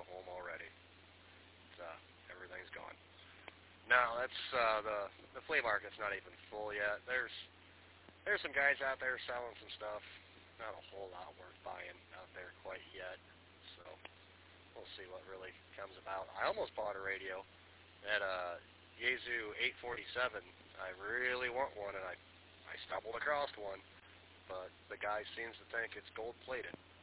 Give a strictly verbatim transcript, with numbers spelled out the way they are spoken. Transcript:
home already. It's, uh, everything's gone. No, that's uh, the the flea market's not even full yet. There's there's some guys out there selling some stuff. Not a whole lot worth buying out there quite yet. So we'll see what really comes about. I almost bought a radio at a Yaesu eight forty-seven. I really want one, and I I stumbled across one, but the guy seems to think it's gold plated.